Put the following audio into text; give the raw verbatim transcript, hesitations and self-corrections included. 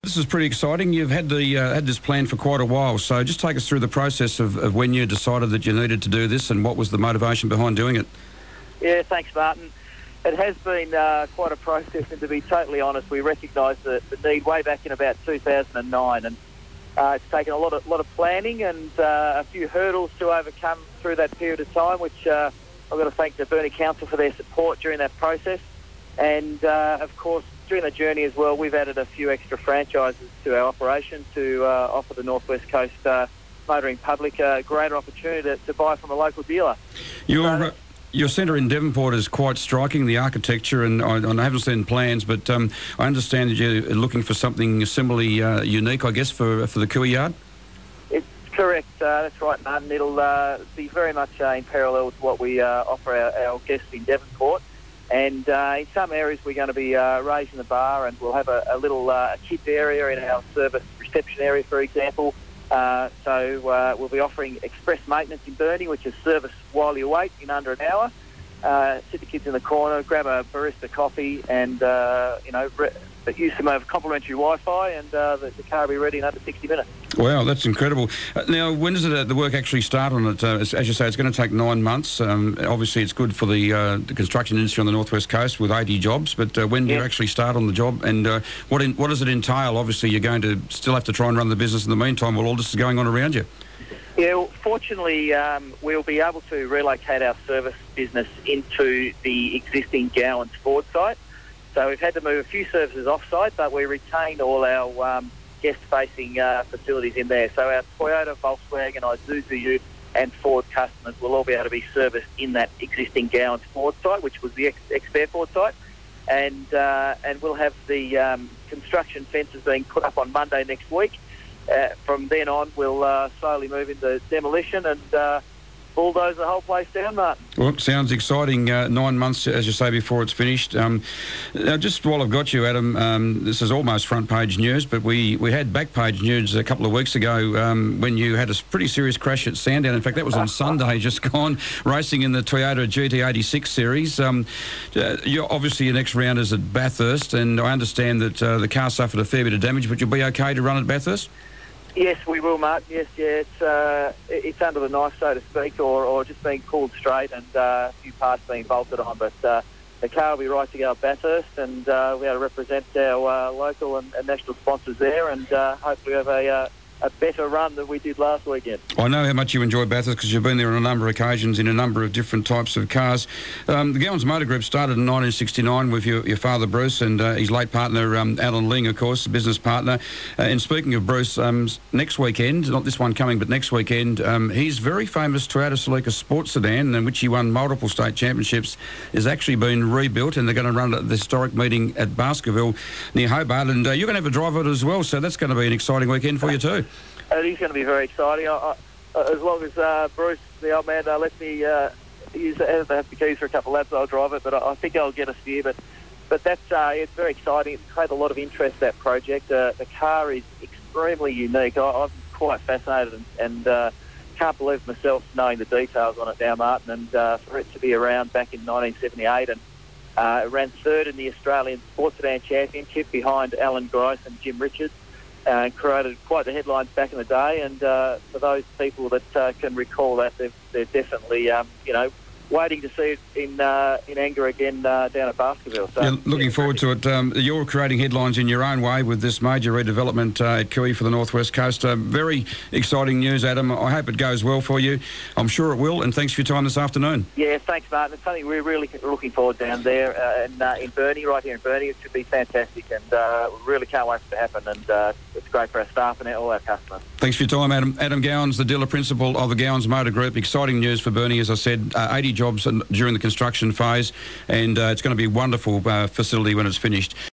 This is pretty exciting. You've had the uh, had this plan for quite a while, so just take us through the process of, of when you decided that you needed to do this and what was the motivation behind doing it. Yeah, thanks, Martin. It has been uh, quite a process, and to be totally honest, we recognised the, the need way back in about two thousand nine, and uh, it's taken a lot of lot of planning and uh, a few hurdles to overcome through that period of time, which uh, I've got to thank the Burnie Council for their support during that process. And, uh, of course, during the journey as well, we've added a few extra franchises to our operation to uh, offer the North West Coast uh, motoring public a greater opportunity to, to buy from a local dealer. Your, So- uh, your centre in Devonport is quite striking, the architecture, and I, I haven't seen plans, but um, I understand that you're looking for something similarly uh, unique, I guess, for, for the Cooey Yard? It's correct. Uh, that's right, Martin. It'll uh, be very much uh, in parallel to what we uh, offer our, our guests in Devonport. And uh, in some areas we're going to be uh, raising the bar, and we'll have a, a little uh, kids area in our service reception area, for example. Uh, so uh, we'll be offering express maintenance in Burnie, which is service while you wait in under an hour. Uh, sit the kids in the corner, grab a barista coffee, and uh, you know, re- use some of complimentary Wi-Fi, and uh, the, the car will be ready in under sixty minutes. Wow, that's incredible. Uh, now, when does it, uh, the work actually start on it? Uh, as, as you say, it's going to take nine months. Um, obviously, it's good for the, uh, the construction industry on the North West Coast with eighty jobs, but uh, when do you Yeah. actually start on the job, and uh, what in, what does it entail? Obviously, you're going to still have to try and run the business in the meantime while all this is going on around you. Yeah, well, fortunately, um, we'll be able to relocate our service business into the existing Gowans Ford site. So we've had to move a few services off-site, but we retain all our um, guest-facing uh, facilities in there. So our Toyota, Volkswagen, Isuzu Ute and Ford customers will all be able to be serviced in that existing Gowans Ford site, which was the ex- Expert Ford site. And uh, and we'll have the um, construction fences being put up on Monday next week. Uh, from then on, we'll uh, slowly move into demolition and uh, bulldoze the whole place down, Martin. Well, it sounds exciting. Uh, nine months, as you say, before it's finished. Um, now, just while I've got you, Adam, um, this is almost front-page news, but we, we had back-page news a couple of weeks ago um, when you had a pretty serious crash at Sandown. In fact, that was on Sunday, just gone, racing in the Toyota G T eighty-six series. Um, uh, you're obviously your next round is at Bathurst, and I understand that uh, the car suffered a fair bit of damage, but you'll be okay to run at Bathurst? Yes, we will, Mark. Yes, yeah, it's uh, it's under the knife, so to speak, or, or just being pulled straight and uh, a few parts being bolted on. But uh, the car will be right to go at Bathurst, and uh, we are to represent our uh, local and, and national sponsors there, and uh, hopefully have a, uh, a better run than we did last weekend. I know how much you enjoy Bathurst because you've been there on a number of occasions in a number of different types of cars. Um, the Gowans Motor Group started in nineteen sixty-nine with your, your father Bruce and uh, his late partner um, Alan Ling, of course, business partner. Uh, and speaking of Bruce, um, next weekend, not this one coming, but next weekend, um, his very famous Toyota Celica sports sedan, in which he won multiple state championships, is actually been rebuilt, and they're going to run the historic meeting at Baskerville near Hobart. And uh, you're going to have a drive of it as well, so that's going to be an exciting weekend for you too. It is going to be very exciting. I, I, as long as uh, Bruce, the old man, uh, lets me uh, use the, have the keys for a couple of laps, I'll drive it. But I, I think I'll get a steer. But but that's uh, it's very exciting. It's created a lot of interest, that project. Uh, the car is extremely unique. I, I'm quite fascinated and, and uh, can't believe myself knowing the details on it now, Martin. And uh, for it to be around back in nineteen seventy-eight and uh, it ran third in the Australian Sports Sedan Championship behind Alan Grice and Jim Richards. Uh, and created quite the headlines back in the day, and uh, for those people that uh, can recall that, they're, they're definitely, um, you know, waiting to see it in uh, in anger again uh, down at Baskerville. So, yeah, looking yeah, forward to it. Um, you're creating headlines in your own way with this major redevelopment uh, at Cooey for the North West Coast. Uh, very exciting news, Adam. I hope it goes well for you. I'm sure it will, and thanks for your time this afternoon. Yeah, thanks, Martin. It's something we're really looking forward down there uh, in, uh, in Burnie, right here in Burnie. It should be fantastic, and uh, we really can't wait for it to happen, and uh, it's great for our staff and all our customers. Thanks for your time, Adam. Adam Gowans, the dealer principal of the Gowans Motor Group. Exciting news for Burnie, as I said, uh, eighty jobs during the construction phase, and uh, it's going to be a wonderful uh, facility when it's finished.